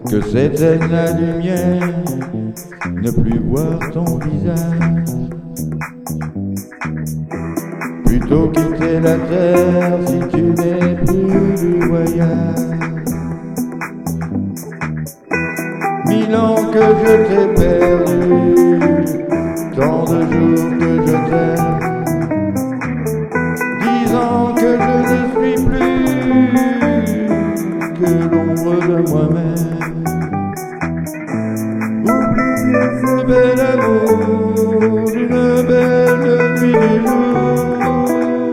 que c'était la lumière, ne plus voir ton visage. Plutôt quitter la terre si tu n'es plus du voyage. 1000 ans que je t'ai perdu, tant de jours que je t'aime. 10 ans que je ne suis plus que l'ombre de moi-même. Oubliez ce bel amour d'une belle nuit du jour.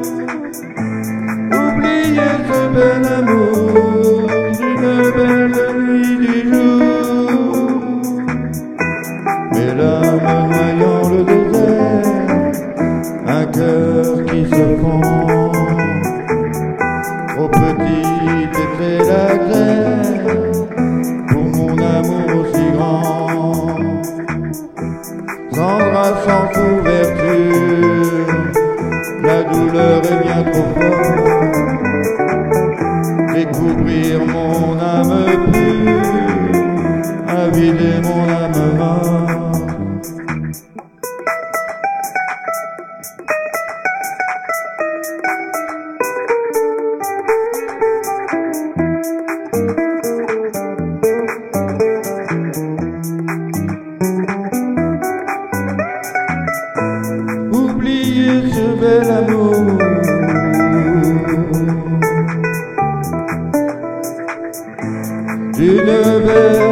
Oubliez ce bel amour d'une belle nuit du jour. Mais l'âme noyant le désert, un cœur qui se fond. Trop petite était la terre pour mon amour aussi grand. Sans grâce, sans couverture, la douleur est bien trop forte. Découvrir mon âme pure, à vider mon âme morte. Oubliez ce bel amour d'une belle